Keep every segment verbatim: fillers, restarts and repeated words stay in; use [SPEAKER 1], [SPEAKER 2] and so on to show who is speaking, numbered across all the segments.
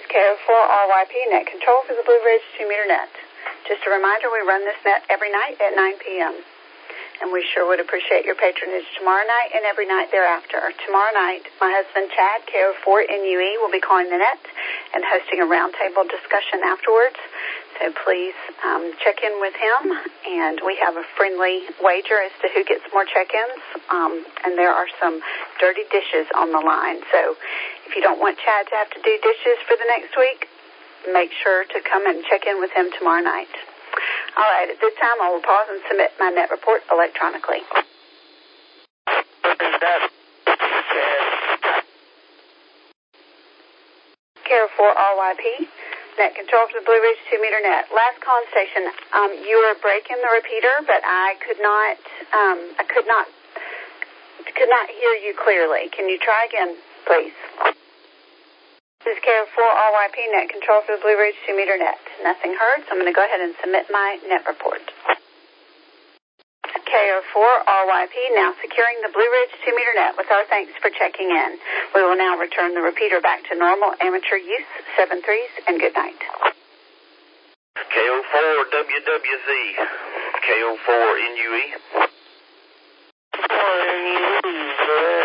[SPEAKER 1] is K O four R Y P, net control for the Blue Ridge two meter net. Just a reminder, we run this net every night at nine p.m. And we sure would appreciate your patronage tomorrow night and every night thereafter. Tomorrow night, my husband Chad, K O four N U E, will be calling the net and hosting a roundtable discussion afterwards. So please um, check in with him, and we have a friendly wager as to who gets more check-ins, um, and there are some dirty dishes on the line. So if you don't want Chad to have to do dishes for the next week, make sure to come and check in with him tomorrow night. All right, at this time, I will pause and submit my net report electronically. K O four R Y P, net control for the Blue Ridge two meter net. Last call station, um, you were breaking the repeater, but I could not, um, I could not, could not hear you clearly. Can you try again, please? This is K O four R Y P, net control for the Blue Ridge two meter net. Nothing heard, so I'm going to go ahead and submit my net report. K O four R Y P, now securing the Blue Ridge two meter net with our thanks for checking in. We will now return the repeater back to normal amateur use, seven threes, and good night.
[SPEAKER 2] K O four W W Z, K O four N U E. N U E,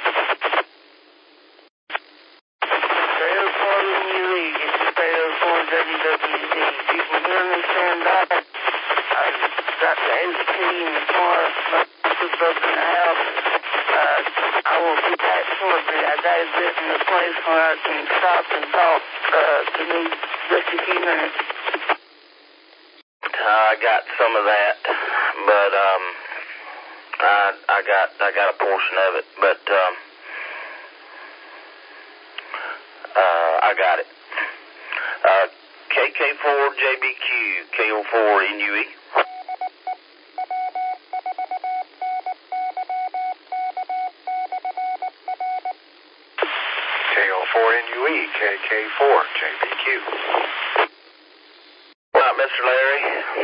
[SPEAKER 2] W W Z. You can hear me stand up. I got the A P in the car. I put up in the house. Uh, I will be back shortly. I got to get in a place where I can stop and talk. Uh, give me just a few minutes. I got some of that, but um, I I got I got a portion of it, but um, uh, I got it. Uh, K K four J B Q, K O four N U E.
[SPEAKER 3] K O four N U E, K K four J B Q.
[SPEAKER 2] What up, Mister Larry?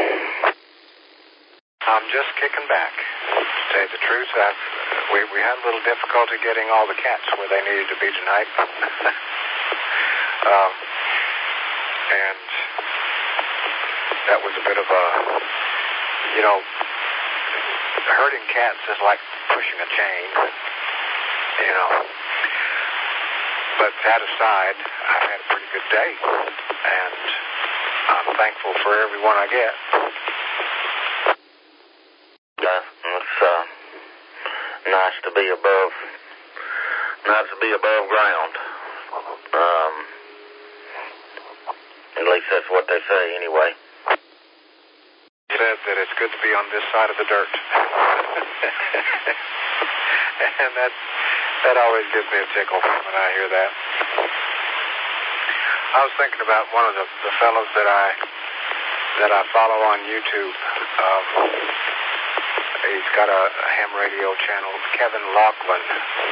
[SPEAKER 3] I'm just kicking back. To say the truth, I've, we, we had a little difficulty getting all the cats where they needed to be tonight. um, and that was a bit of a, you know, herding cats is like pushing a chain, you know. But that aside, I've had a pretty good day, and I'm thankful for every one I get.
[SPEAKER 2] Yeah, it's uh, nice to be above, nice to be above ground. Um, at least that's what they say, anyway.
[SPEAKER 3] He said that it's good to be on this side of the dirt. And that that always gives me a tickle when I hear that. I was thinking about one of the, the fellows that I that I follow on YouTube. Um, he's got a, a ham radio channel, Kevin Laughlin.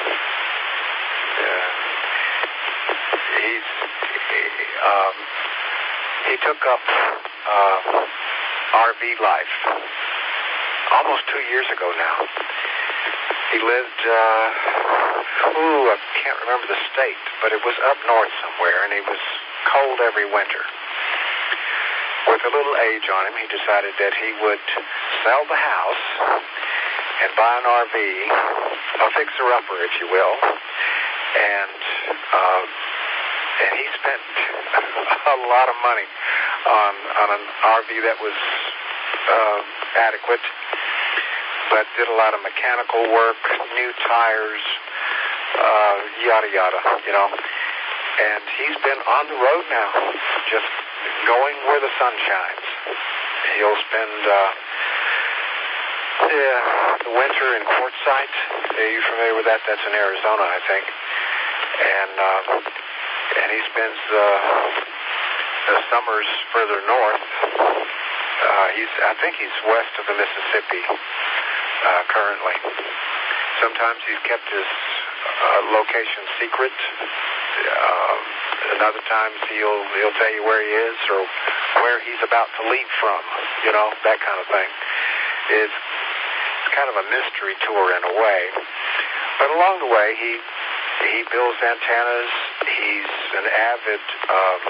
[SPEAKER 3] Uh, he's he, um, he took up uh, R V life almost two years ago now. He lived, uh, ooh, I can't remember the state, but it was up north somewhere, and he was cold every winter. With a little age on him, he decided that he would sell the house and buy an R V, a fixer-upper, if you will, and uh, and he spent a lot of money on on an R V that was uh, adequate, but did a lot of mechanical work, new tires, uh, yada yada, you know. And he's been on the road now, just going where the sun shines. He'll spend uh, yeah, the winter in Quartzsite. Are you familiar with that? That's in Arizona, I think. And uh, and he spends uh, the summers further north. Uh, he's I think he's west of the Mississippi uh, currently. Sometimes he's kept his uh, location secret. Uh, and other times he'll he'll tell you where he is or where he's about to leave from, you know, that kind of thing. It's, it's kind of a mystery tour in a way. But along the way, he he builds antennas. He's an avid, um,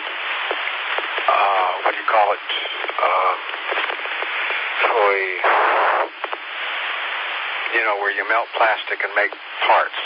[SPEAKER 3] uh, what do you call it? Uh, toy, you know, where you melt plastic and make parts.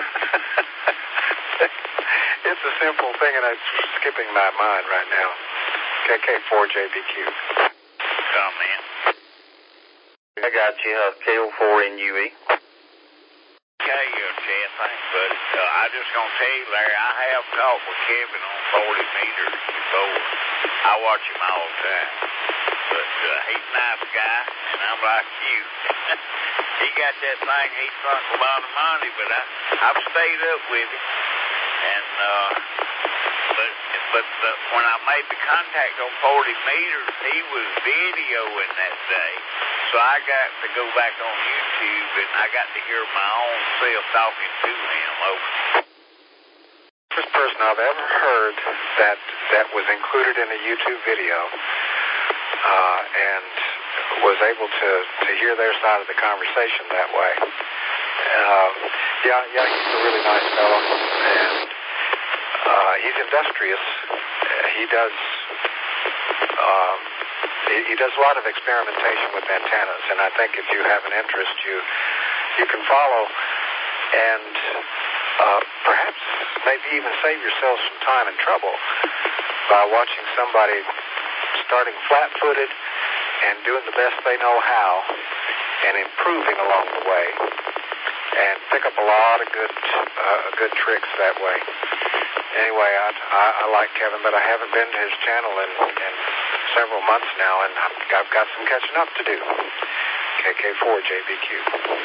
[SPEAKER 3] It's a simple thing, and it's skipping my mind right now. K K four J B Q.
[SPEAKER 4] Come in. I got you, uh, K O four N U E. Okay, uh, Chad, thanks, buddy. Uh, I just gonna tell you, Larry, I have talked with Kevin on forty meters before. I watch him all the time. But uh, he's a nice guy, and I'm like you. He got that thing he sunk a lot of money, but I, I've stayed up with him. And, uh, but, but the, when I made the contact on forty meters, he was videoing that day. So I got to go back on YouTube, and I got to hear my own self talking to him over.
[SPEAKER 3] First person I've ever heard that that was included in a YouTube video uh, and was able to, to hear their side of the conversation that way. Uh, yeah, yeah, he's a really nice fellow, and uh, he's industrious. Uh, he does um, he, he does a lot of experimentation with antennas, and I think if you have an interest, you you can follow and uh, perhaps maybe even save yourself some time and trouble by watching somebody starting flat-footed and doing the best they know how and improving along the way, and pick up a lot of good uh, good tricks that way. Anyway, I, I, I like Kevin, but I haven't been to his channel in, in several months now, and I've, I've got some catching up to do. K K four J B Q.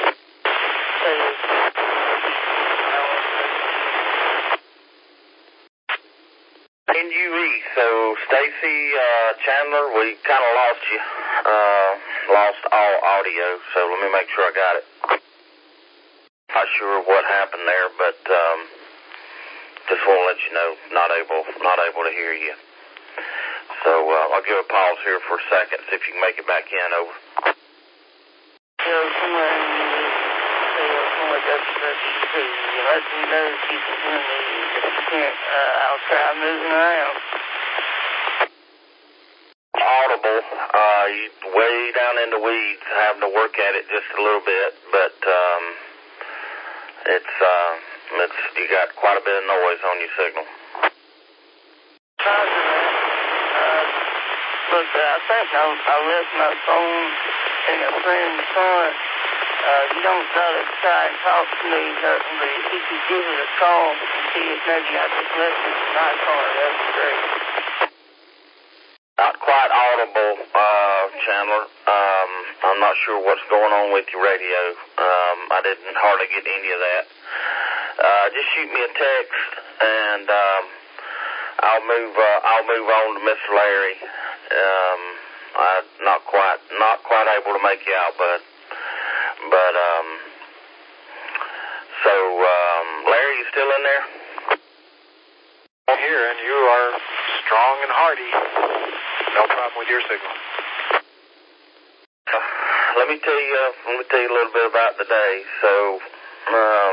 [SPEAKER 4] N U E, so Stacy uh, Chandler, we kind of lost you, uh, lost all audio, so let me make sure I got it. Not sure what happened there, but um, just want to let you know, not able, not able to hear you. So uh, I'll give a pause here for a second, see if you can make it back in. Over.
[SPEAKER 2] So somewhere in the somewhere W W P, you let me know if you can hear me. If you can't, uh, I'll try moving around.
[SPEAKER 4] Audible, uh, you way down in the weeds, having to work at it just a little bit, but um, it's uh, it's you got quite a bit of noise on your signal.
[SPEAKER 2] Roger that. Uh, look, uh, I think I, I left my phone in a friend's car. Uh, you don't gotta try and talk to me, nothing, but if you could give it a call and see if maybe I just left it in my car, that'd be great.
[SPEAKER 4] Not quite audible, uh, Chandler. Um, I'm not sure what's going on with your radio. Um, I didn't hardly get any of that. Uh, just shoot me a text, and um, I'll move. Uh, I'll move on to Mister Larry. Um, I'm not quite, not quite able to make you out, but, but um, so um, Larry, you still in there?
[SPEAKER 3] I'm here, and you are strong and hardy. No problem with your signal.
[SPEAKER 4] Uh, let me tell you. Uh, let me tell you a little bit about the day. So, um,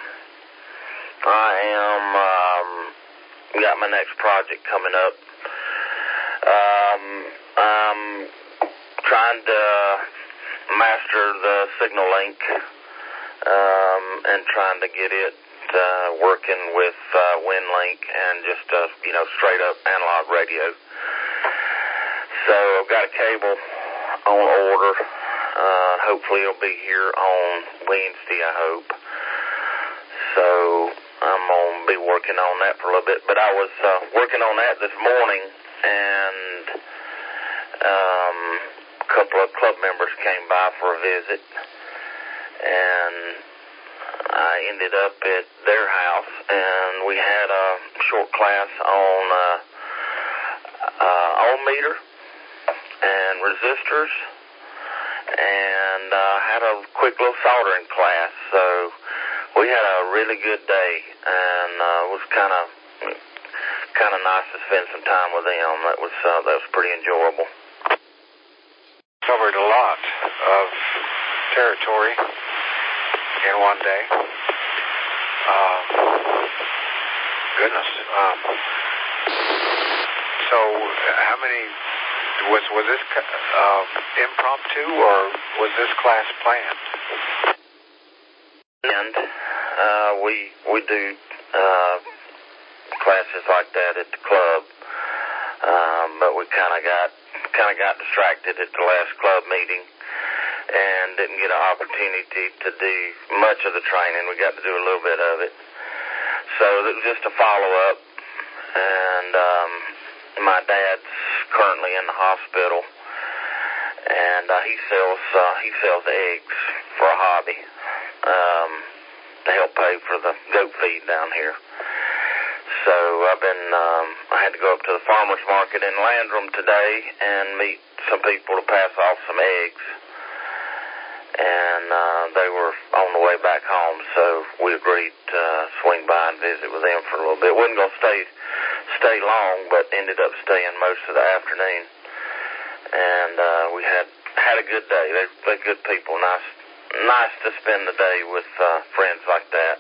[SPEAKER 4] I am um, got my next project coming up. Um, I'm trying to master the signal link, um, and trying to get it uh, working with uh, WinLink and just uh, you know straight up analog radio. So I've got a cable on order. Uh, hopefully it'll be here on Wednesday, I hope. So I'm going to be working on that for a little bit. But I was uh, working on that this morning, and um, a couple of club members came by for a visit. And I ended up at their house, and we had a short class on uh, uh, ohm meter and resistors, and uh, had a quick little soldering class. So we had a really good day, and uh, it was kind of kind of nice to spend some time with them. That was uh, that was pretty enjoyable.
[SPEAKER 3] Covered a lot of territory in one day. Uh, goodness, Um, so, how many was was this uh, impromptu or was this class planned?
[SPEAKER 4] And uh, we we do uh, classes like that at the club, um, but we kind of got kind of got distracted at the last club meeting and didn't get an opportunity to do much of the training. We got to do a little bit of it, so it was just a follow up. And um, my dad's currently in the hospital, and uh, he sells uh, he sells eggs for a hobby. Um, to help pay for the goat feed down here. So I've been, um, I had to go up to the farmer's market in Landrum today and meet some people to pass off some eggs. And uh, they were on the way back home, so we agreed to uh, swing by and visit with them for a little bit. Wasn't going to stay stay long, but ended up staying most of the afternoon. And uh, we had had a good day. They're, they're good people, nice. Nice to spend the day with uh, friends like that.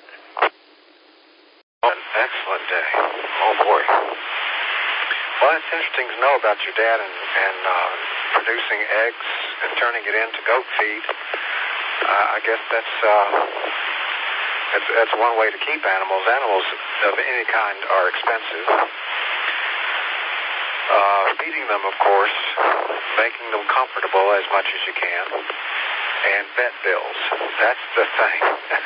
[SPEAKER 3] An excellent day. Oh, boy. Well, it's interesting to know about your dad and, and uh, producing eggs and turning it into goat feed. Uh, I guess that's, uh, that's that's one way to keep animals. Animals of any kind are expensive. Uh, feeding them, of course, making them comfortable as much as you can. And vet bills. That's the thing.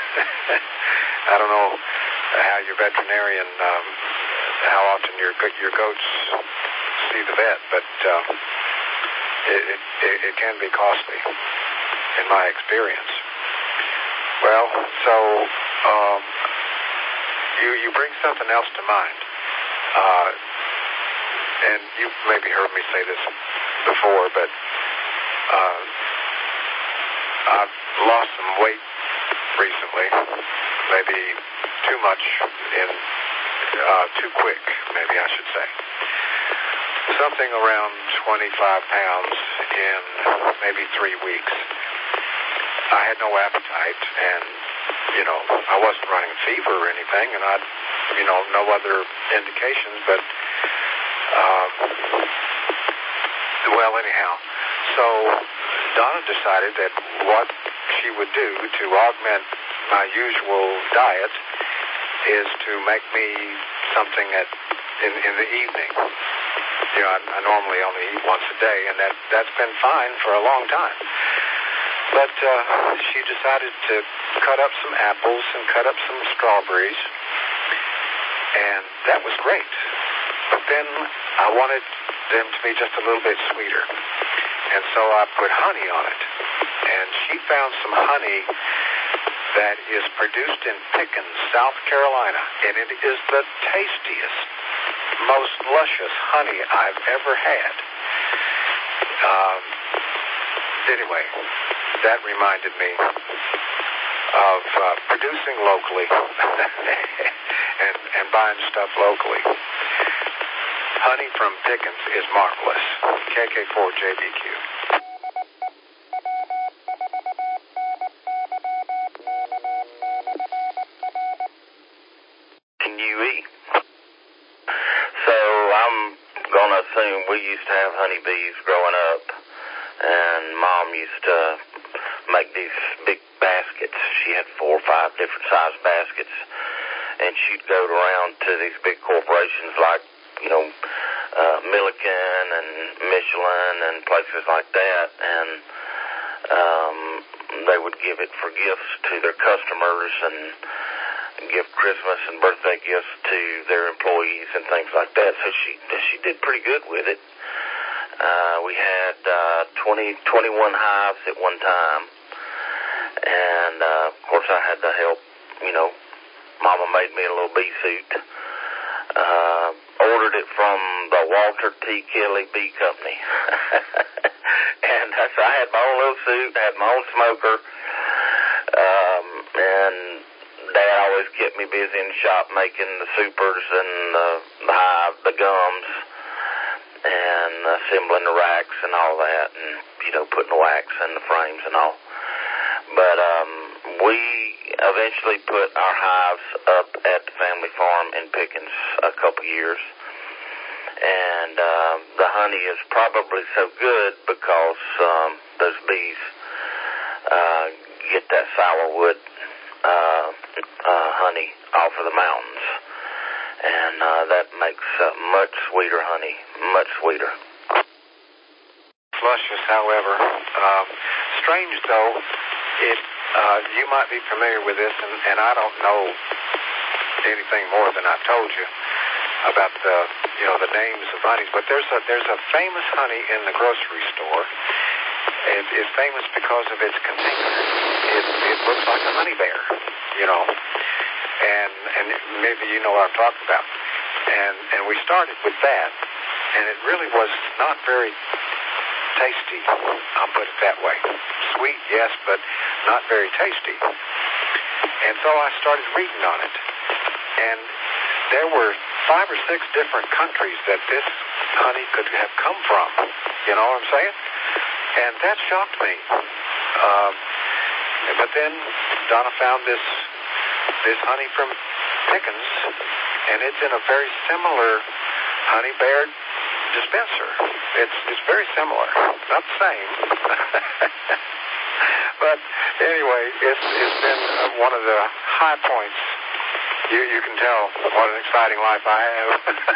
[SPEAKER 3] I don't know how your veterinarian, um, how often your your goats see the vet, but uh, it, it it can be costly, in my experience. Well, so um, you you bring something else to mind, uh, and you've maybe heard me say this before, but. Uh, I've lost some weight recently, maybe too much in, uh, too quick, maybe I should say. Something around twenty-five pounds in maybe three weeks. I had no appetite and, you know, I wasn't running a fever or anything and I, you know, no other indications, but, um, well, anyhow, so Donna decided that what she would do to augment my usual diet is to make me something at in, in the evening. You know, I, I normally only eat once a day, and that, that's been fine for a long time. But uh, she decided to cut up some apples and cut up some strawberries, and that was great. But then I wanted them to be just a little bit sweeter. And so I put honey on it. And she found some honey that is produced in Pickens, South Carolina. And it is the tastiest, most luscious honey I've ever had. Um, anyway, that reminded me of uh, producing locally and, and buying stuff locally. Honey from Pickens is marvelous. K K four J B Q.
[SPEAKER 4] Can you eat? So I'm going to assume we used to have honeybees growing up, and Mom used to make these big baskets. She had four or five different size baskets, and she'd go around to these big corporations like, you know, uh, Milliken and Michelin and places like that, and um, they would give it for gifts to their customers and give Christmas and birthday gifts to their employees and things like that. So she she did pretty good with it. Uh, we had uh, twenty, twenty-one hives at one time, and uh, of course I had to help. You know, Mama made me a little bee suit. Uh, ordered it from the Walter T. Kelly Bee Company. And uh, so I had my own little suit, I had my own smoker, um, and Dad always kept me busy in the shop making the supers and the, the hive, the gums, and assembling the racks and all that, and, you know, putting the wax in the frames and all. But um, we eventually put our hives up at the family farm in Pickens a couple years. And uh, the honey is probably so good because um, those bees uh, get that sourwood uh, uh, honey off of the mountains. And uh, that makes uh, much sweeter honey, much sweeter.
[SPEAKER 3] Luscious, however. Uh, strange, though, it uh, you might be familiar with this, and, and I don't know anything more than I've told you about the you know the names of honeys, but there's a there's a famous honey in the grocery store. It is famous because of its container. It, it looks like a honey bear, you know, and and maybe you know what I'm talking about. And and we started with that, and it really was not very tasty. I'll put it that way. Sweet, yes, but not very tasty. And so I started reading on it, and there were five or six different countries that this honey could have come from. You know what I'm saying? And that shocked me. Um, but then Donna found this this honey from Pickens, and it's in a very similar honey bear dispenser. It's it's very similar, not the same. But anyway, it's it's been one of the high points. You you can tell what an exciting life I have.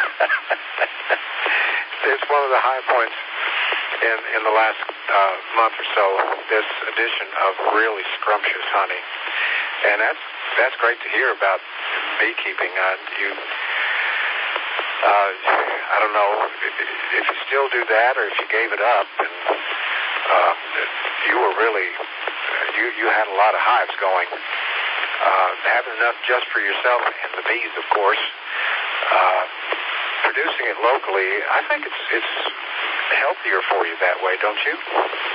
[SPEAKER 3] It's one of the high points in in the last uh, month or so. This addition of really scrumptious honey, and that's that's great to hear about beekeeping. Uh, you. Uh, I don't know if you still do that or if you gave it up. And uh, you were really, you, you had a lot of hives going. Uh, having enough just for yourself and the bees, of course. Uh, producing it locally, I think it's it's healthier for you that way, don't you?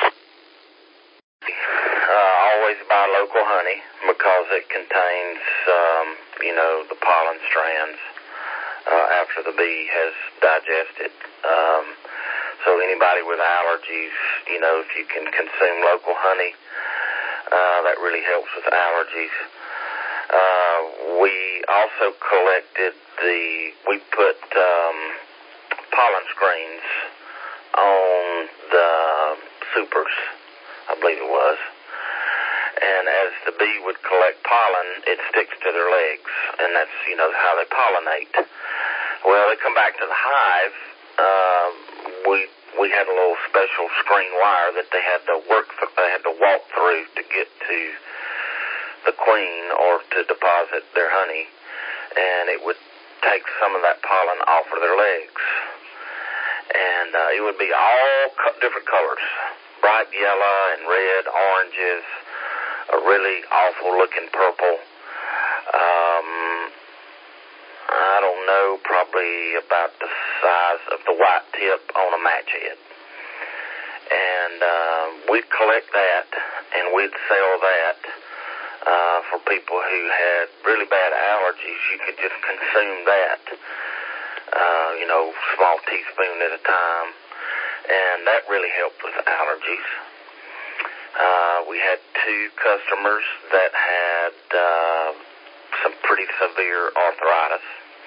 [SPEAKER 4] Uh, always buy local honey because it contains, um, you know, the pollen strands. Uh, after the bee has digested. Um, so anybody with allergies, you know, if you can consume local honey, uh, that really helps with allergies. Uh, we also collected the, we put um, pollen screens on the supers, I believe it was. And as the bee would collect pollen, it sticks to their legs, and that's, you know, how they pollinate. Well, they come back to the hive. Uh, we we had a little special screen wire that they had to work. Th- they had to walk through to get to the queen or to deposit their honey, and it would take some of that pollen off of their legs, and uh, it would be all co- different colors: bright yellow and red, oranges, a really awful-looking purple. Um, I don't know, probably about the size of the white tip on a match head. And uh, we'd collect that, and we'd sell that uh, for people who had really bad allergies. You could just consume that, uh, you know, small teaspoon at a time, and that really helped with allergies. Uh, we had two customers that had uh, some pretty severe arthritis.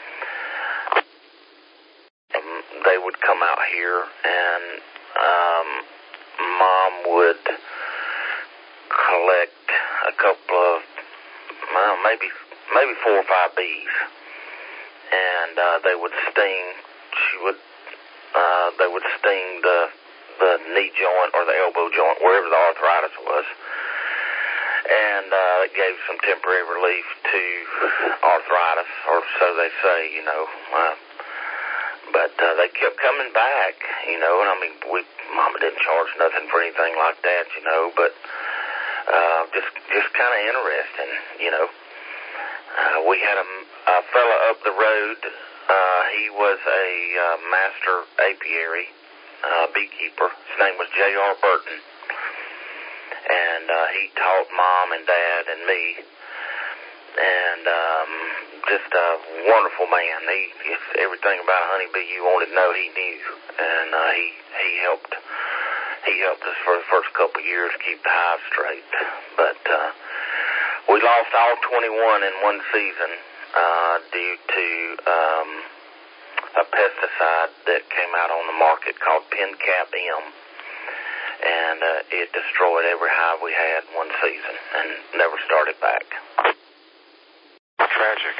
[SPEAKER 4] Um, they would come out here, and um, Mom would collect a couple of, well, maybe maybe four or five bees, and uh, they would sting. She would, uh, they would sting the the knee joint or the elbow joint, wherever the arthritis was. And uh, it gave some temporary relief to arthritis, or so they say, you know. Uh, but uh, they kept coming back, you know, and I mean, we, Mama didn't charge nothing for anything like that, you know, but uh, just just kind of interesting, you know. Uh, we had a, a fella up the road. Uh, he was a uh, master apiary uh, beekeeper. His name was J R Burton. And uh, he taught Mom and Dad and me, and um, just a wonderful man. He, just everything about a honeybee you wanted to know, he knew, and uh, he he helped he helped us for the first couple of years keep the hive straight. But uh, we lost all twenty-one in one season uh, due to um, a pesticide that came out on the market called PenCap M, and uh, it destroyed every hive we had one season and never started back.
[SPEAKER 3] Tragic.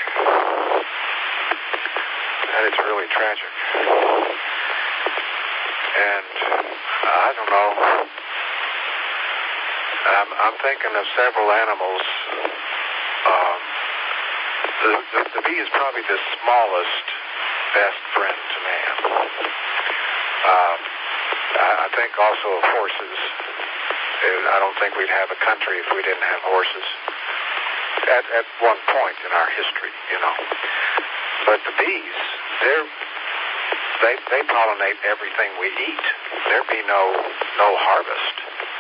[SPEAKER 3] That is really tragic. And I don't know. I'm, I'm thinking of several animals. Um, the, the, the bee is probably the smallest best friend to man. Um, I, I think also of horses. I don't think we'd have a country if we didn't have horses. At, at one point in our history, you know. But the bees, they're, they they pollinate everything we eat. There be no no harvest.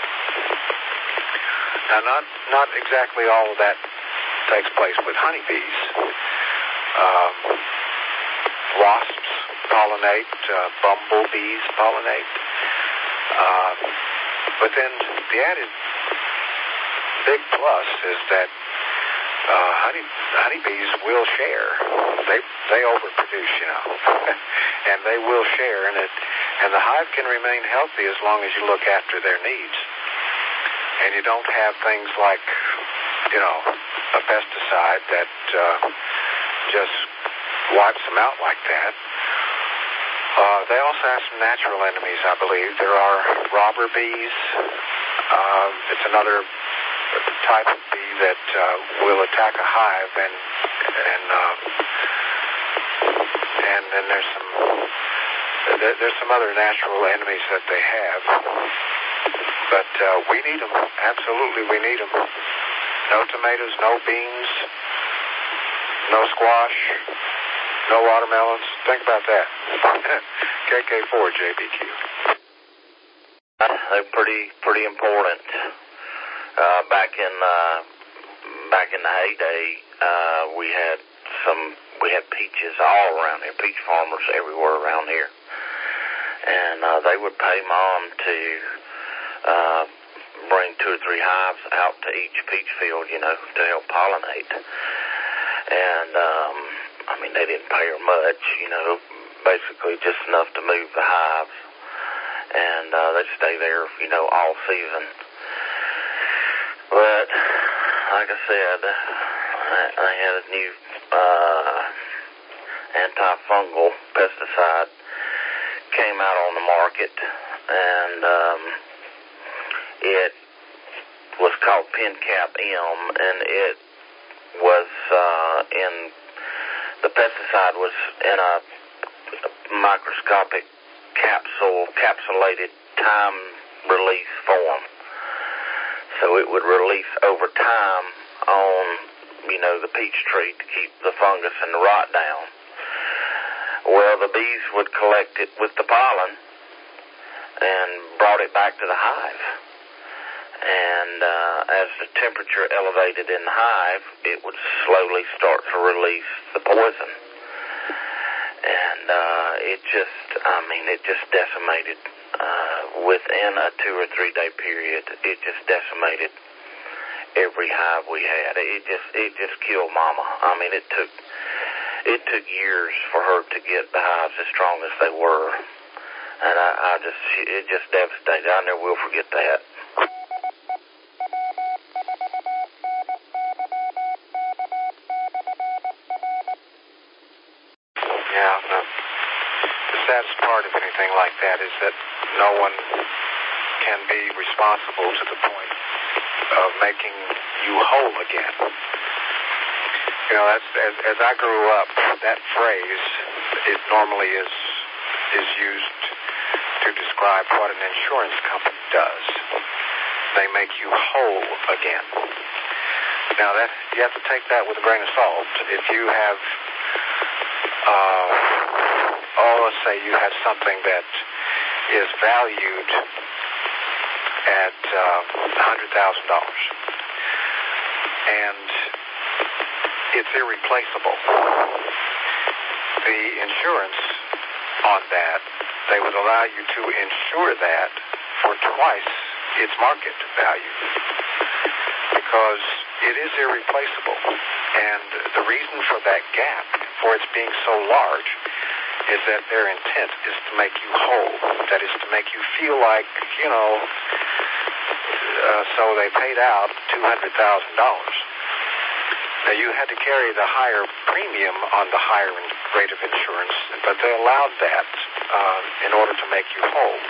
[SPEAKER 3] Now, not not exactly all of that takes place with honeybees. Um, wasps pollinate, uh, bumblebees pollinate. Uh, but then the added big plus is that Uh, honey, honeybees will share. They they overproduce, you know, and they will share, and it and the hive can remain healthy as long as you look after their needs, and you don't have things like, you know, a pesticide that uh, just wipes them out like that. Uh, they also have some natural enemies, I believe. There are robber bees. Uh, it's another type of bee that uh, will attack a hive, and and uh, and then there's some there, there's some other natural enemies that they have, but uh, we need them. Absolutely, we need them. No tomatoes, no beans, no squash, no watermelons. Think about that. K K four J B Q.
[SPEAKER 4] They're pretty pretty important. Uh, back in uh, back in the heyday, uh, we had some we had peaches all around here, peach farmers everywhere around here, and uh, they would pay Mom to uh, bring two or three hives out to each peach field, you know, to help pollinate. And um, I mean, they didn't pay her much, you know, basically just enough to move the hives, and uh, they'd stay there, you know, all season. But, like I said, I had a new uh, antifungal pesticide came out on the market, and um, it was called PenCap M, and it was uh, in, the pesticide was in a microscopic capsule, capsulated time-release form. So it would release over time on, you know, the peach tree to keep the fungus and the rot down. Well, the bees would collect it with the pollen and brought it back to the hive. And uh, as the temperature elevated in the hive, it would slowly start to release the poison. And uh, it just, I mean, it just decimated. Uh, within a two or three day period, it just decimated every hive we had. It just, it just killed Mama. I mean, it took, it took years for her to get the hives as strong as they were, and I, I just, it just devastated. I never will forget that.
[SPEAKER 3] Yeah, the, the saddest part of anything like that is that no one can be responsible to the point of making you whole again. You know, that's, as, as I grew up, that phrase, it normally is is used to describe what an insurance company does. They make you whole again. Now, that you have to take that with a grain of salt. If you have, uh, oh, let's say you have something that is valued at uh, one hundred thousand dollars, and it's irreplaceable. The insurance on that, they would allow you to insure that for twice its market value, because it is irreplaceable. And the reason for that gap, for its being so large, is that their intent is to make you whole. That is to make you feel like, you know, uh, so they paid out two hundred thousand dollars. Now, you had to carry the higher premium on the higher rate of insurance, but they allowed that uh, in order to make you whole.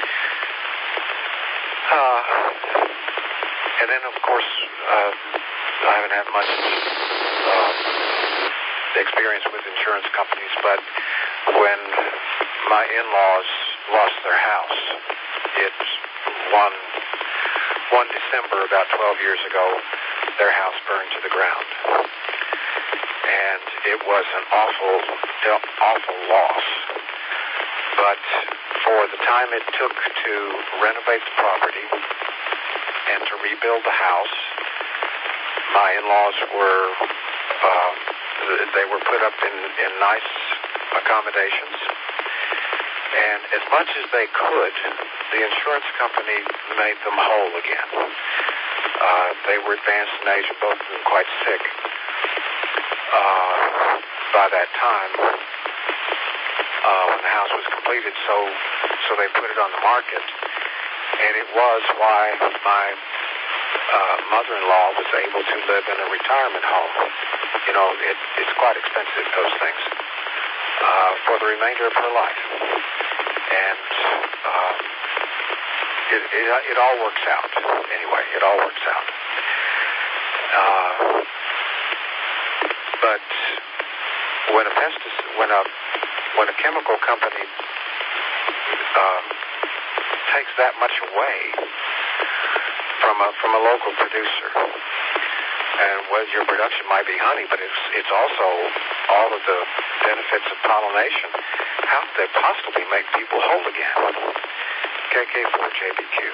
[SPEAKER 3] Uh, and then, of course, uh, I haven't had much uh, experience with insurance companies, but when my in-laws lost their house, it one one December about twelve years ago, their house burned to the ground, and it was an awful, awful loss. But for the time it took to renovate the property and to rebuild the house, my in-laws were uh, they were put up in, in nice accommodations. And as much as they could, the insurance company made them whole again. Uh, they were advanced in age, both of them quite sick uh, by that time uh, when the house was completed. So, so they put it on the market, and it was why my uh, mother-in-law was able to live in a retirement home. You know, it, it's quite expensive, those things, uh, for the remainder of her life. And um, it, it, it all works out. Anyway, it all works out. Uh, but when a pesticide, when a when a chemical company uh, takes that much away from a from a local producer, and well, your production might be honey, but it's it's also all of the benefits of pollination. How could they possibly make people whole again? K K four J B Q.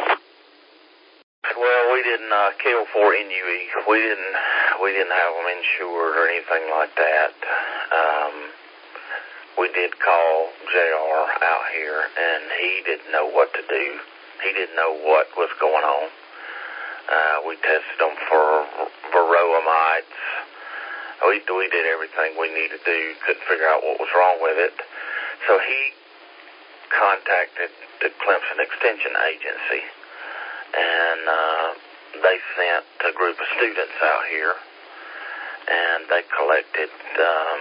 [SPEAKER 4] Well, we didn't uh, kill for N U E. We didn't we didn't have them insured or anything like that. Um, we did call J R out here, and he didn't know what to do. He didn't know what was going on. Uh, we tested them for varroa mites. We, we did everything we needed to do. Couldn't figure out what was wrong with it. So he contacted the Clemson Extension Agency, and uh, they sent a group of students out here, and they collected um,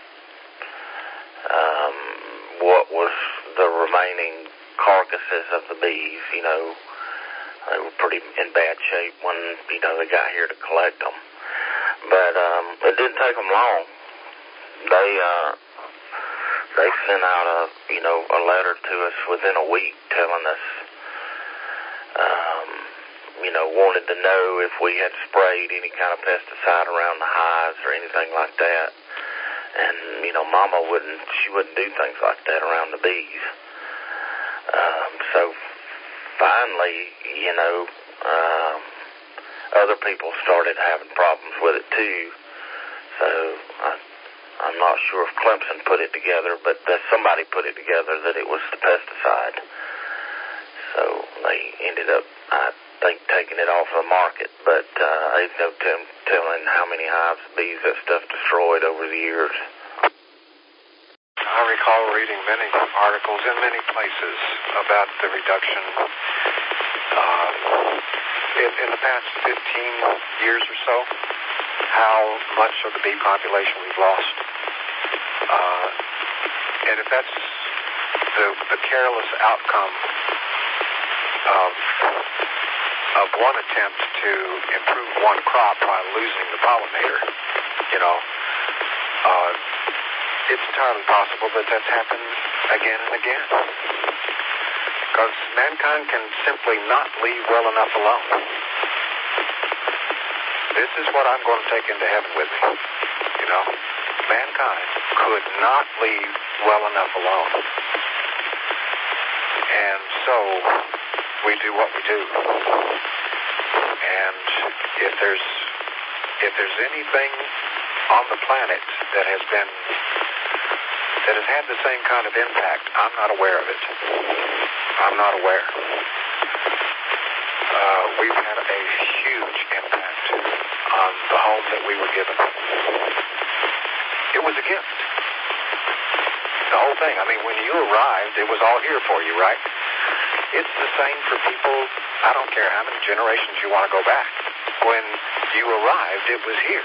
[SPEAKER 4] um, what was the remaining carcasses of the bees. You know, they were pretty in bad shape when, you know, they got here to collect them. But um, it didn't take them long. They uh, they sent out a, you know, a letter to us within a week telling us, um, you know, wanted to know if we had sprayed any kind of pesticide around the hives or anything like that. And, you know, Mama wouldn't, she wouldn't do things like that around the bees. Um, so finally, you know, um, other people started having problems with it too. So I, I'm not sure if Clemson put it together, but that somebody put it together that it was the pesticide. So they ended up, I think, taking it off the market. But uh, they've no t- telling how many hives of bees that stuff destroyed over the years.
[SPEAKER 3] I recall reading many articles in many places about the reduction uh, in, in the past fifteen years or so, how much of the bee population we've lost. Uh, and if that's the, the careless outcome of, of one attempt to improve one crop while losing the pollinator, you know, uh, it's entirely possible that that's happened again and again. Because mankind can simply not leave well enough alone. This is what I'm going to take into heaven with me. You know, mankind could not leave well enough alone. And so we do what we do. And if there's if there's anything on the planet that has been that has had the same kind of impact, I'm not aware of it. I'm not aware. Uh, we've had a huge impact on the home that we were given. It was a gift. The whole thing. I mean, when you arrived, it was all here for you, right? It's the same for people, I don't care how many generations you want to go back. When you arrived, it was here.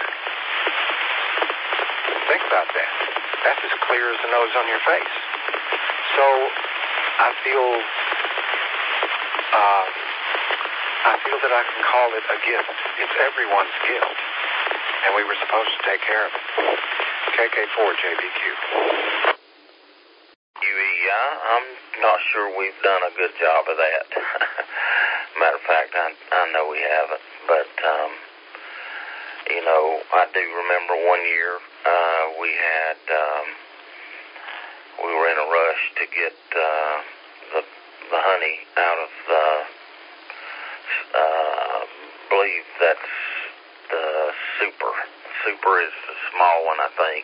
[SPEAKER 3] Think about that. That's as clear as the nose on your face. So, I feel, uh, I feel that I can call it a gift. It's everyone's gift. And we were supposed to take care of it. K K four J B Q.
[SPEAKER 4] Yeah, I'm not sure we've done a good job of that. Matter of fact, I, I know we haven't. But, um, you know, I do remember one year uh, we had, um, we were in a rush to get uh, the, the honey out of the, uh, I believe that's the super. Super is the small one, I think.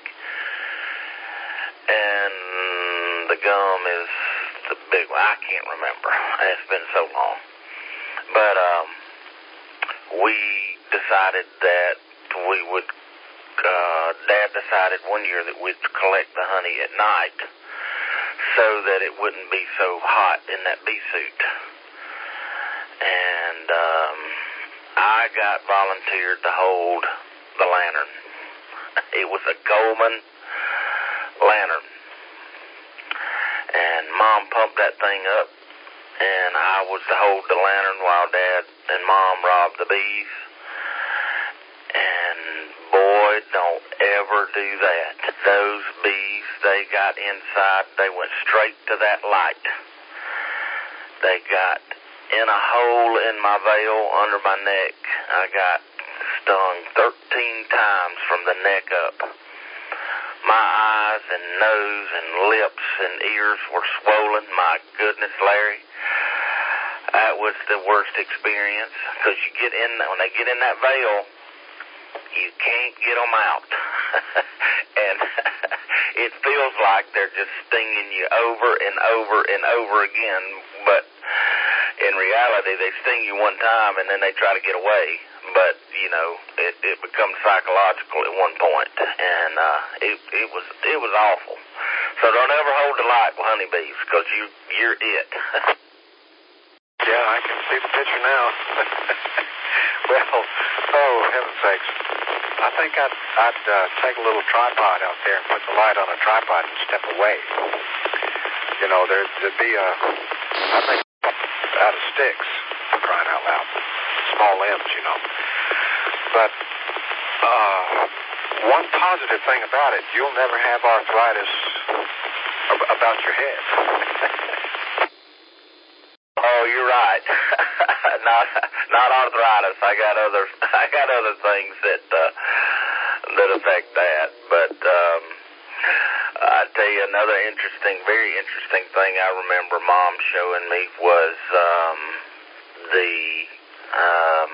[SPEAKER 4] And the gum is the big one. I can't remember. It's been so long. But um, we decided that we would, uh, Dad decided one year that we'd collect the honey at night so that it wouldn't be so hot in that bee suit. And um, I got volunteered to hold the lantern. It was a Goldman lantern. And Mom pumped that thing up, and I was to hold the lantern while Dad and Mom robbed the bees. And boy, don't ever do that. Those bees, they got inside, they went straight to that light. They got in a hole in my veil under my neck. I got stung thirteen times from the neck up. My eyes and nose and lips and ears were swollen. My goodness, Larry, that was the worst experience. Because you get in, when they get in that veil, you can't get them out. And it feels like they're just stinging you over and over and over again. But in reality, they sting you one time and then they try to get away. But, you know, it, it becomes psychological at one point. And uh, it, it was it was awful. So don't ever hold the light with honeybees because you, you're it.
[SPEAKER 3] Yeah, I can see the picture now. Well, oh, heaven's sakes. I think I'd, I'd uh, take a little tripod out there and put the light on a tripod and step away. You know, there, there'd be a, I think, out of sticks, for crying out loud. Small limbs, you know. But uh, one positive thing about it, you'll never have arthritis ab- about your head.
[SPEAKER 4] Oh, you're right. not not arthritis. I got other I got other things that uh, that affect that. But um, I tell you another interesting, very interesting thing I remember Mom showing me was um, the um,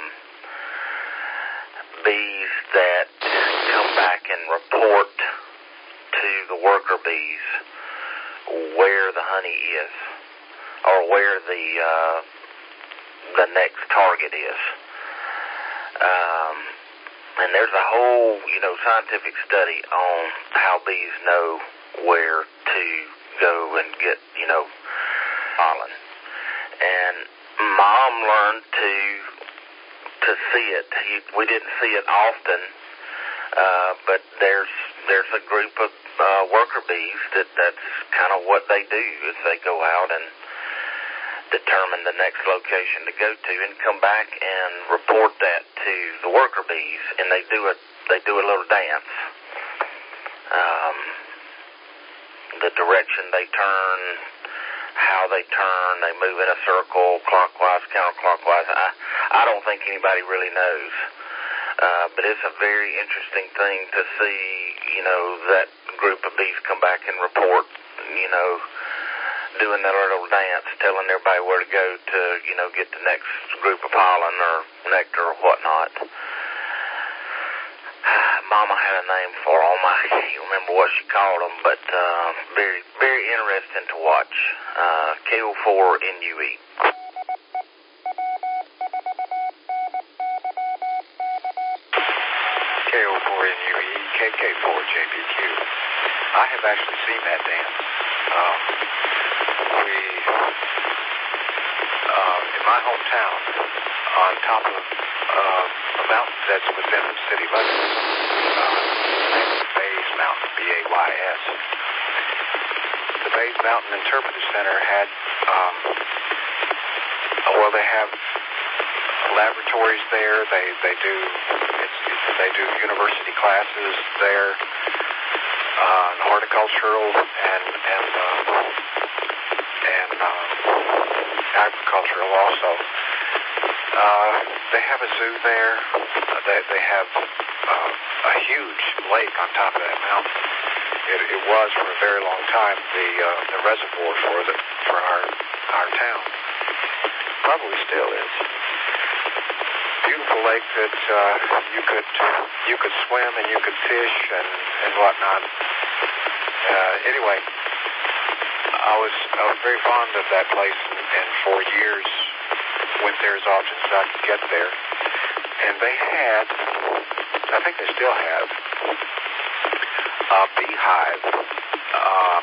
[SPEAKER 4] bees that come back and report to the worker bees where the honey is, or where the uh, the next target is. Um, and there's a whole, you know, scientific study on how bees know where to go and get, you know, pollen. And Mom learned to to see it. He, we didn't see it often, uh, but there's there's a group of uh, worker bees that that's kind of what they do is they go out and determine the next location to go to and come back and report that to the worker bees, and they do a they do a little dance. Um, the direction they turn, how they turn, they move in a circle, clockwise, counterclockwise. I I don't think anybody really knows, uh, but it's a very interesting thing to see. You know, that group of bees come back and report. You know, doing that little dance, telling everybody where to go to, you know, get the next group of pollen or nectar or whatnot. Mama had a name for them. I can't remember what she called them, but uh, very, very interesting to watch. Uh, K O four N U E.
[SPEAKER 3] four N U E, K K four J B Q. I have actually seen that dance. Um, we, uh, in my hometown, on top of uh, a mountain that's within the city limits, uh, Bays Mountain, B A Y S. The Bays Mountain Interpretive Center had, um, well, they have laboratories there. They they do it's, they do university classes there, uh, horticultural and and uh, and uh, agricultural also. Uh, they have a zoo there. Uh, they they have uh, a huge lake on top of that mountain. It, it was for a very long time the uh, the reservoir for the for our our town. Probably still is. Beautiful lake that uh, you could you could swim and you could fish and and whatnot. Uh, anyway, I was I was very fond of that place, and, and for years went there as often as I could get there. And they had, I think they still have, a beehive uh,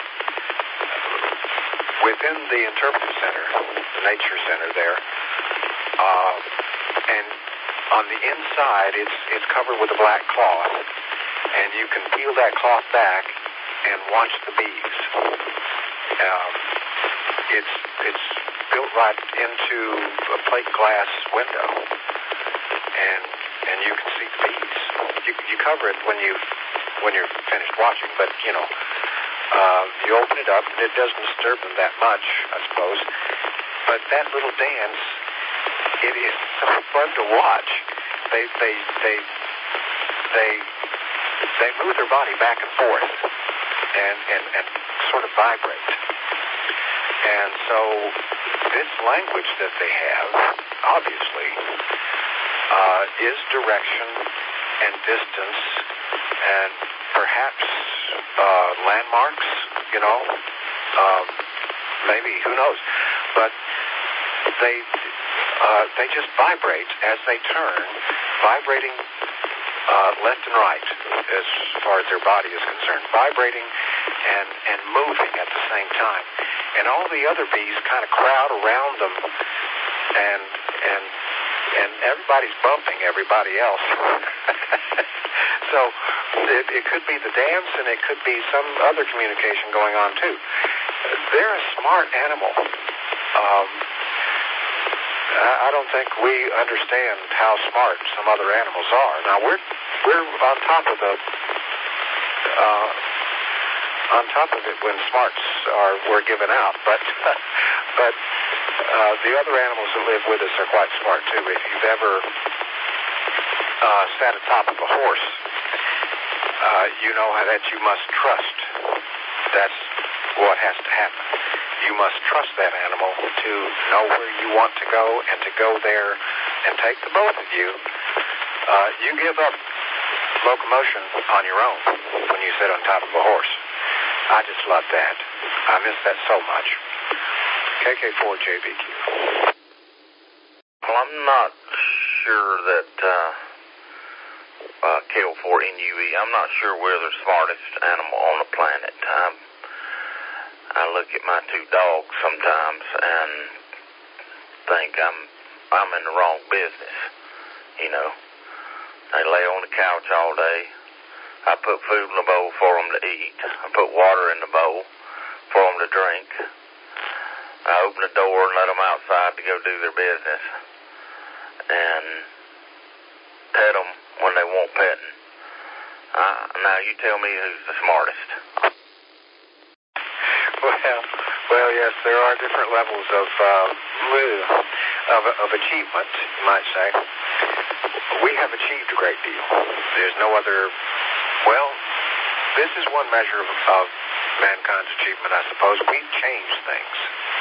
[SPEAKER 3] within the interpretive center, the nature center there, uh, and on the inside it's it's covered with a black cloth, and you can peel that cloth back and watch the bees. Um, it's it's built right into a plate glass window, and and you can see the bees. You you cover it when you when you're finished watching, but you know. Uh, you open it up, and it doesn't disturb them that much, I suppose. But that little dance, it is so fun to watch. They they they they they move their body back and forth, and and, and sort of vibrate. And so this language that they have, obviously, uh, is direction and distance and perhaps uh, landmarks, you know, uh, maybe, who knows. But they uh, they just vibrate as they turn, vibrating uh, left and right as far as their body is concerned, vibrating and, and moving at the same time. And all the other bees kind of crowd around them, and and and everybody's bumping everybody else. So it, it could be the dance, and it could be some other communication going on too. They're a smart animal. Um, I don't think we understand how smart some other animals are. Now we're we're on top of the uh, on top of it when smarts are were given out, but but uh, the other animals that live with us are quite smart too. If you've ever uh, sat atop of a horse, uh, you know that you must trust. That's what has to happen. You must trust that animal to know where you want to go and to go there and take the both of you. Uh, you give up locomotion on your own when you sit on top of a horse. I just love that. I miss that so much. K K four J B Q.
[SPEAKER 4] Well, I'm not sure that uh, uh, K L four N U E, I'm not sure we're the smartest animal on the planet. Um, I look at my two dogs sometimes and think I'm I'm in the wrong business. You know, they lay on the couch all day. I put food in the bowl for them to eat. I put water in the bowl for them to drink. I open the door and let them outside to go do their business, and pet them when they want petting. Uh, now you tell me who's the smartest.
[SPEAKER 3] Well, well, yes, there are different levels of uh, of, of achievement, you might say. We have achieved a great deal. There's no other. Well, this is one measure of, of mankind's achievement, I suppose. We've changed things.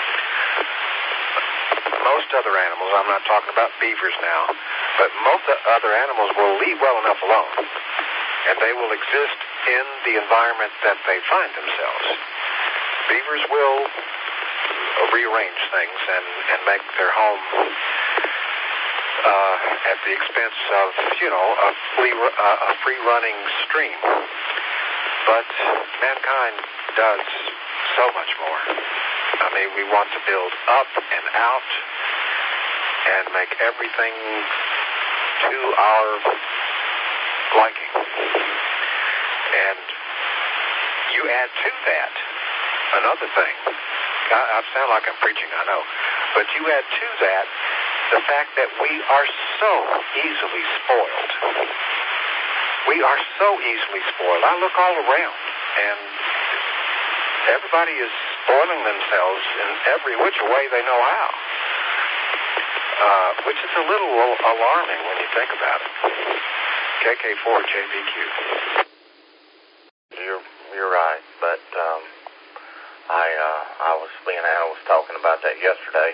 [SPEAKER 3] Most other animals, I'm not talking about beavers now, but most other animals will leave well enough alone, and they will exist in the environment that they find themselves. Beavers will rearrange things and, and make their home uh, at the expense of, you know, a free, uh, a free-running stream. But mankind does so much more. I mean, we want to build up and out and make everything to our liking. And you add to that another thing. I, I sound like I'm preaching, I know. But you add to that the fact that we are so easily spoiled. We are so easily spoiled. I look all around, and everybody is spoiling themselves in every which way they know how, uh, which is a little alarming when you think about it. K K four J B Q.
[SPEAKER 4] You're you're right, but um, I uh, I was me and Anna was talking about that yesterday.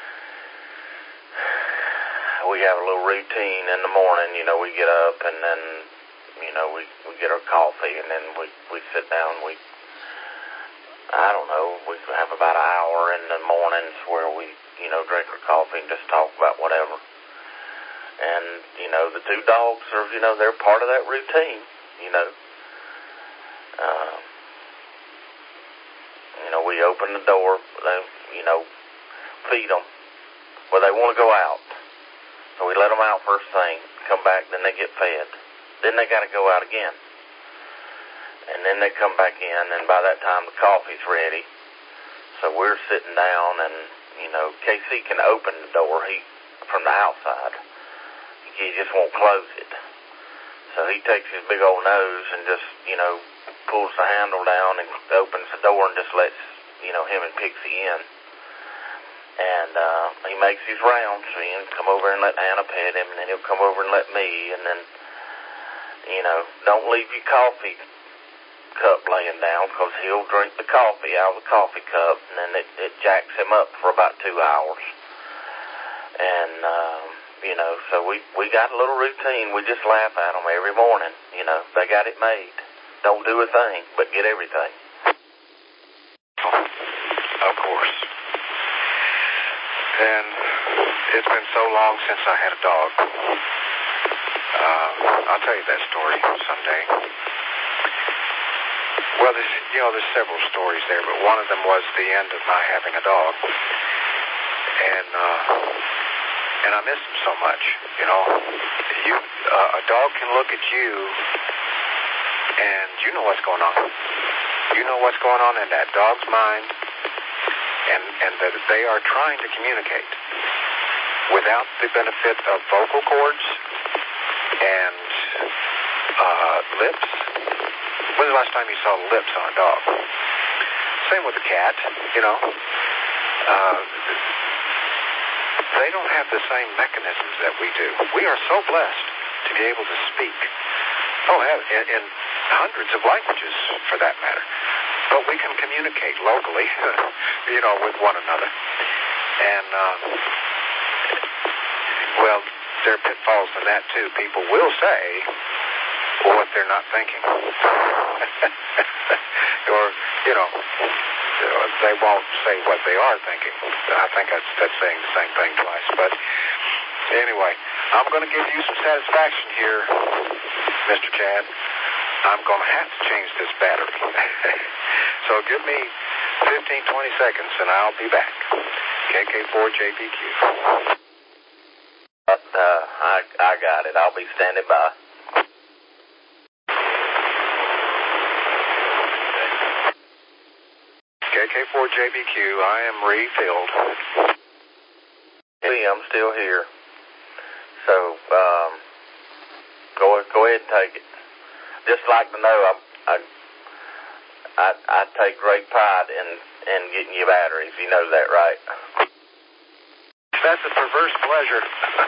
[SPEAKER 4] We have a little routine in the morning. You know, we get up and then, you know, we, we get our coffee and then we, we sit down. We, I don't know, we have about an hour in the mornings where we, you know, drink our coffee and just talk about whatever. And, you know, the two dogs are, you know, they're part of that routine, you know. Uh, you know, we open the door, they, you know, feed them. Well, they want to go out. So we let them out first thing, come back, then they get fed. Then they got to go out again. And then they come back in, and by that time the coffee's ready. So we're sitting down, and, you know, K C can open the door he from the outside. He just won't close it. So he takes his big old nose and just, you know, pulls the handle down and opens the door and just lets, you know, him and Pixie in. And uh, he makes his rounds, so he'll come over and let Anna pet him, and then he'll come over and let me, and then, you know, don't leave your coffee cup laying down, because he'll drink the coffee out of the coffee cup, and then it, it jacks him up for about two hours. And, um, you know, so we, we got a little routine. We just laugh at them every morning. You know, they got it made. Don't do a thing, but get everything.
[SPEAKER 3] Of course. And it's been so long since I had a dog. Uh, I'll tell you that story someday. Well, there's, you know, there's several stories there, but one of them was the end of my having a dog. And, uh, and I miss him so much, you know. You, uh, a dog can look at you, and you know what's going on. You know what's going on in that dog's mind. And, and that they are trying to communicate without the benefit of vocal cords and uh, lips. When's the last time you saw lips on a dog? Same with a cat, you know. Uh, they don't have the same mechanisms that we do. We are so blessed to be able to speak. Oh, in, in hundreds of languages, for that matter. But we can communicate locally, you know, with one another. And, uh, well, there are pitfalls in that, too. People will say what they're not thinking. Or, you know, they won't say what they are thinking. I think that's, that's saying the same thing twice. But anyway, I'm going to give you some satisfaction here, Mister Chad. I'm going to have to change this battery. So give me fifteen, twenty seconds, and I'll be back. K K four J B Q.
[SPEAKER 4] Uh, I, I got it. I'll be standing by.
[SPEAKER 3] K K four J B Q, I am refilled.
[SPEAKER 4] Hey, I'm still here. So, um, go, go ahead and take it. Just like to know, I, I, I, I take great pride in, in getting you batteries. You know that, right?
[SPEAKER 3] That's a perverse pleasure.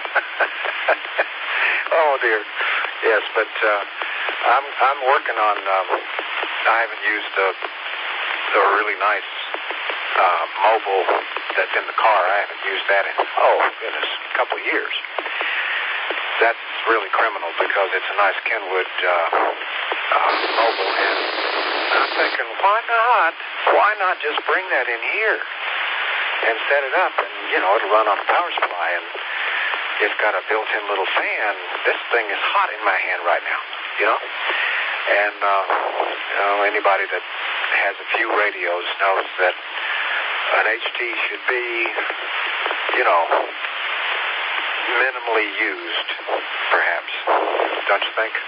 [SPEAKER 3] Oh dear. Yes, but uh, I'm I'm working on. Um, I haven't used the the really nice uh, mobile that's in the car. I haven't used that in oh goodness, a couple of years. That's really criminal because it's a nice Kenwood uh, uh, mobile, and I'm thinking, why not? Why not just bring that in here and set it up, and you know it'll run on a power supply, and it's got a built-in little fan. This thing is hot in my hand right now, you know? And, uh, you know, anybody that has a few radios knows that an H T should be, you know, minimally used, perhaps. Don't you think?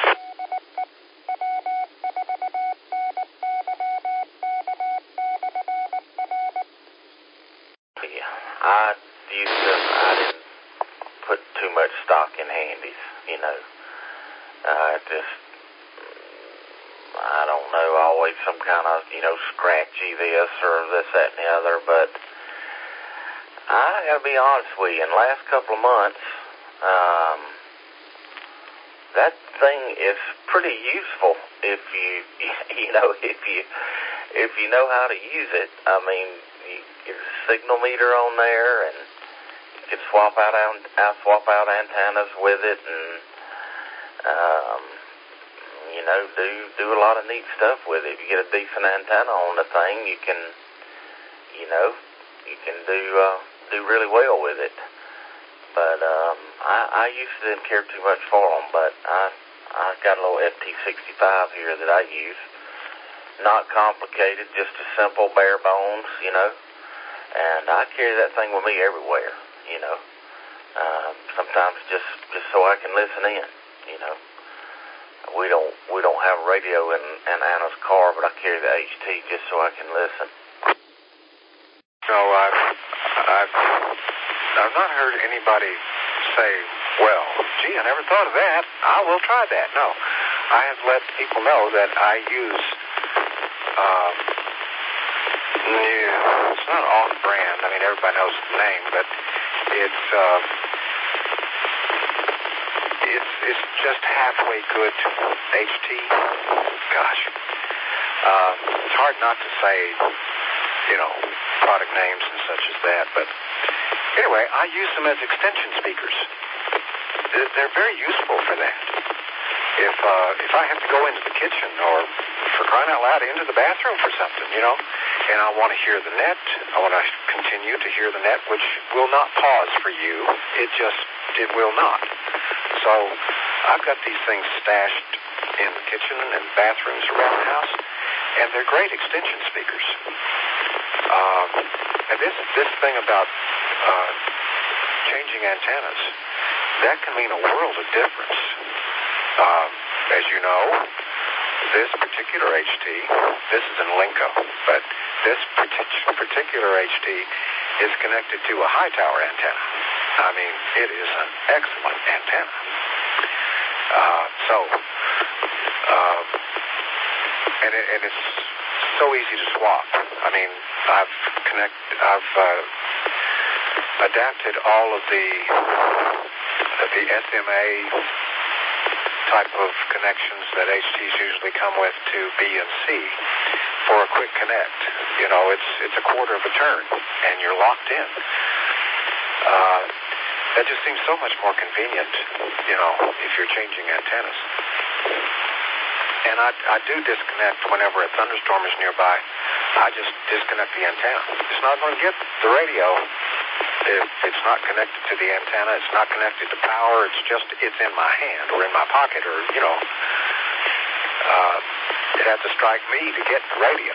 [SPEAKER 4] I used to, I didn't put too much stock in handies, you know. Uh, just, I don't know, always some kind of, you know, scratchy this or this, that, and the other, but I gotta be honest with you, in the last couple of months, um, that thing is pretty useful if you, you know, if you, if you know how to use it. I mean, you get a signal meter on there, and you can swap out, out swap out antennas with it, and um, you know, do do a lot of neat stuff with it. If you get a decent antenna on the thing, you can, you know, you can do uh, do really well with it. But um, I, I used to didn't care too much for them, but I I got a little F T sixty-five here that I use. Not complicated, just a simple bare bones, you know. And I carry that thing with me everywhere, you know. Um, sometimes just, just so I can listen in, you know. We don't we don't have a radio in, in Anna's car, but I carry the H T just so I can listen.
[SPEAKER 3] No, I've I've I've not heard anybody say, "Well, gee, I never thought of that. I will try that." No, I have let people know that I use. Um, yeah, it's not off-brand. I mean, everybody knows the name, but it's uh, it's it's just halfway good H T. Gosh, uh, it's hard not to say, you know, product names and such as that. But anyway, I use them as extension speakers. They're very useful for that. If uh, if I have to go into the kitchen or, for crying out loud, into the bathroom for something, you know, and I want to hear the net, I want to continue to hear the net, which will not pause for you. It just, it will not. So I've got these things stashed in the kitchen and bathrooms around the house, and they're great extension speakers. Um, and this this thing about uh, changing antennas, that can mean a world of difference. Um, as you know, this particular H T, this is in Linco, but this partic- particular H T is connected to a high tower antenna. I mean, it is an excellent antenna. Uh, so, uh, and, it, and it's so easy to swap. I mean, I've connect, I've uh, adapted all of the uh, the S M A type of connections that H Ts usually come with to B and C for a quick connect. You know, it's it's a quarter of a turn, and you're locked in. Uh, that just seems so much more convenient, you know, if you're changing antennas. And I, I do disconnect whenever a thunderstorm is nearby. I just disconnect the antenna. It's not going to get the radio. If it's not connected to the antenna, it's not connected to power, it's just, it's in my hand or in my pocket or, you know, uh, it has to strike me to get the radio.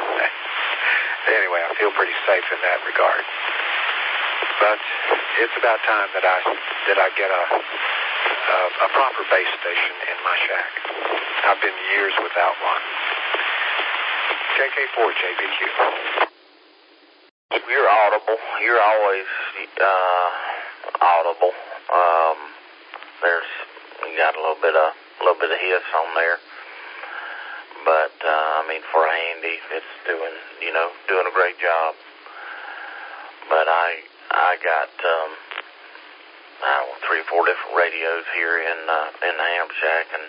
[SPEAKER 3] Anyway, I feel pretty safe in that regard. But it's about time that I, that I get a, a, a proper base station in my shack. I've been years without one. J K four J B Q.
[SPEAKER 4] You're audible. You're always uh, audible. Um, there's you got a little bit of a little bit of hiss on there, but uh, I mean for a handy, it's doing you know doing a great job. But I I got um, I don't know, three or four different radios here in uh, in the ham shack, and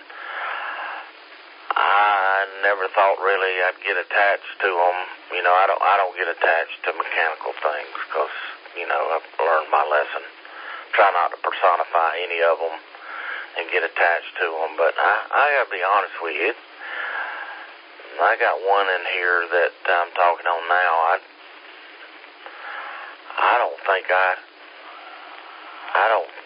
[SPEAKER 4] I never thought really I'd get attached to them. You know, I don't I don't get attached to mechanical things because, you know, I've learned my lesson. Try not to personify any of them and get attached to them. But I, I got to be honest with you. I got one in here that I'm talking on now. I, I don't think I, I don't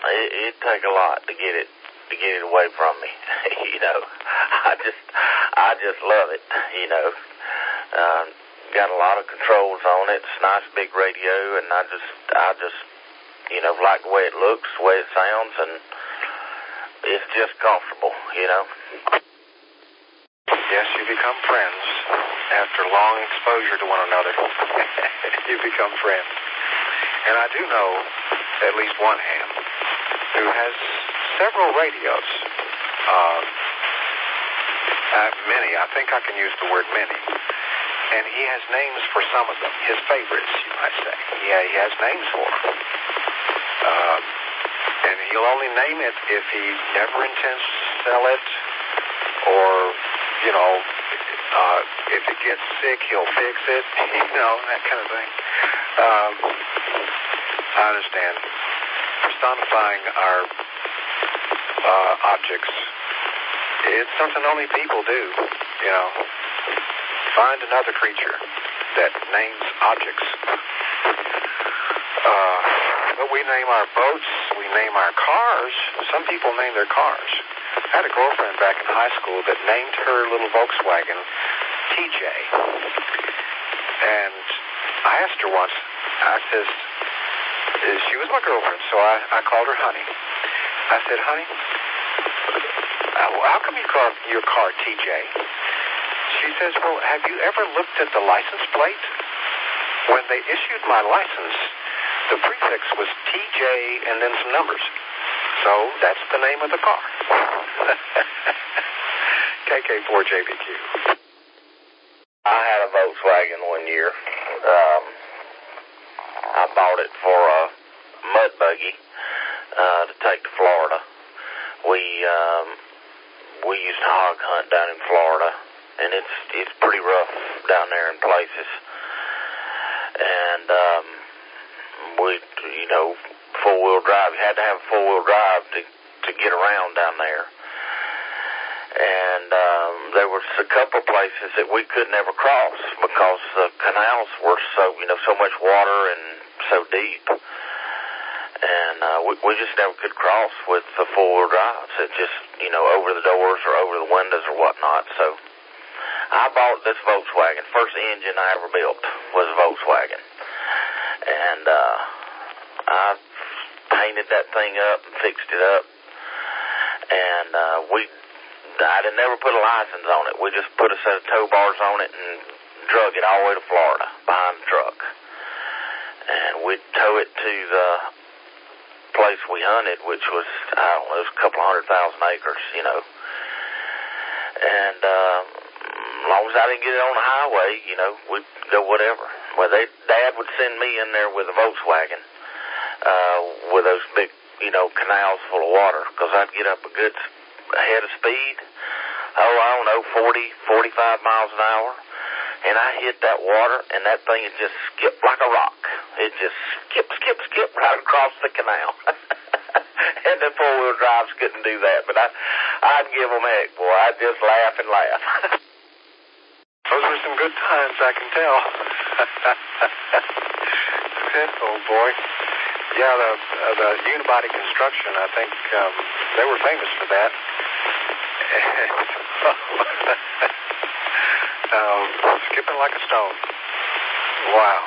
[SPEAKER 4] it, it'd take a lot to get it to get it away from me. You know, I just I just love it. You know, uh, got a lot of controls on it. It's a nice big radio, and I just I just you know like the way it looks, the way it sounds, and it's just comfortable. You know.
[SPEAKER 3] Yes, you become friends after long exposure to one another. You become friends. And I do know at least one ham who has several radios. Uh, uh, many. I think I can use the word many. And he has names for some of them. His favorites, you might say. Yeah, he has names for them. Uh, and he'll only name it if he never intends to sell it, or, you know, uh, if it gets sick, he'll fix it, you know, that kind of thing. Um, I understand. Personifying our uh, objects, it's something only people do, you know. Find another creature that names objects. Uh, but we name our boats, we name our cars. Some people name their cars. I had a girlfriend back in high school that named her little Volkswagen T J. And I asked her once, I says, she was my girlfriend, so I, I called her honey. I said, honey, how come you call your car T J? She says, well, have you ever looked at the license plate? When they issued my license, the prefix was T J and then some numbers. So that's the name of the car. K K four J B Q.
[SPEAKER 4] I had a Volkswagen one year. Um, I bought it for a mud buggy uh, to take to Florida. We um, we used to hog hunt down in Florida, and it's it's pretty rough down there in places. And um, we, you know, four-wheel drive. You had to have a four-wheel drive to to get around down there. And um, there was a couple of places that we could never cross because the canals were so, you know, so much water and so deep. And uh, we, we just never could cross with the four-wheel drives. It just, you know, over the doors or over the windows or whatnot. So I bought this Volkswagen. First engine I ever built was a Volkswagen. And uh, I painted that thing up and fixed it up. And uh, we... I didn't never put a license on it. We just put a set of tow bars on it and drug it all the way to Florida behind the truck. And we'd tow it to the place we hunted, which was, I don't know, it was a couple hundred thousand acres, you know. And uh, as long as I didn't get it on the highway, you know, we'd go whatever. Well, they, Dad would send me in there with a Volkswagen uh, with those big, you know, canals full of water, because I'd get up a good ahead of speed, oh, I don't know, forty, forty-five miles an hour, and I hit that water, and that thing would just skip like a rock. It just skip, skip, skip right across the canal. And the four-wheel drives couldn't do that, but I, I'd give them heck, boy. I'd just laugh and laugh.
[SPEAKER 3] Those were some good times, I can tell. Oh, boy. Yeah, the uh, the unibody construction, I think um, they were famous for that. um, skipping like a stone. Wow.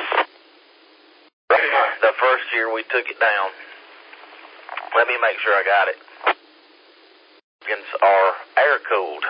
[SPEAKER 4] The first year we took it down, let me make sure I got it. Engines are air-cooled,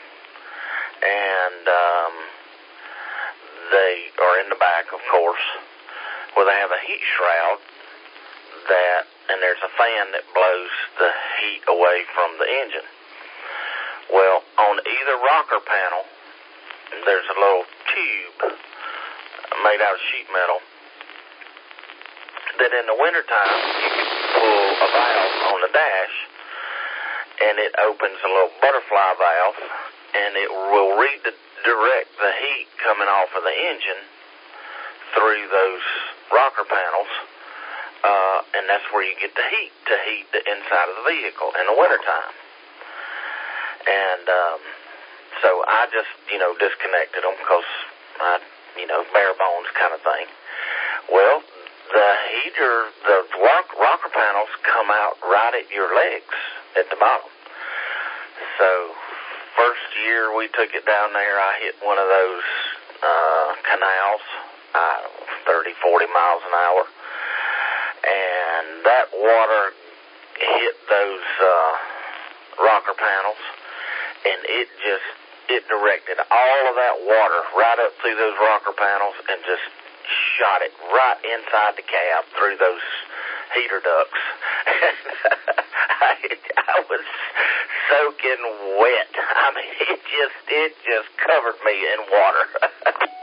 [SPEAKER 4] and um, they are in the back, of course, where they have a heat shroud that, and there's a fan that blows the heat away from the engine. Well, on either rocker panel, there's a little tube made out of sheet metal that in the wintertime you can pull a valve on the dash, and it opens a little butterfly valve, and it will redirect the heat coming off of the engine through those rocker panels. Uh, and that's where you get the heat, to heat the inside of the vehicle in the wintertime. And um, so I just, you know, disconnected them because I, you know, bare bones kind of thing. Well, the heater, the rock, rocker panels come come out right at your legs at the bottom. So first year we took it down there, I hit one of those uh, canals, I don't know, thirty, forty miles an hour, and that water hit those uh, rocker panels, and it just, it directed all of that water right up through those rocker panels and just shot it right inside the cab through those heater ducts. I, I was soaking wet. I mean, it just, it just covered me in water.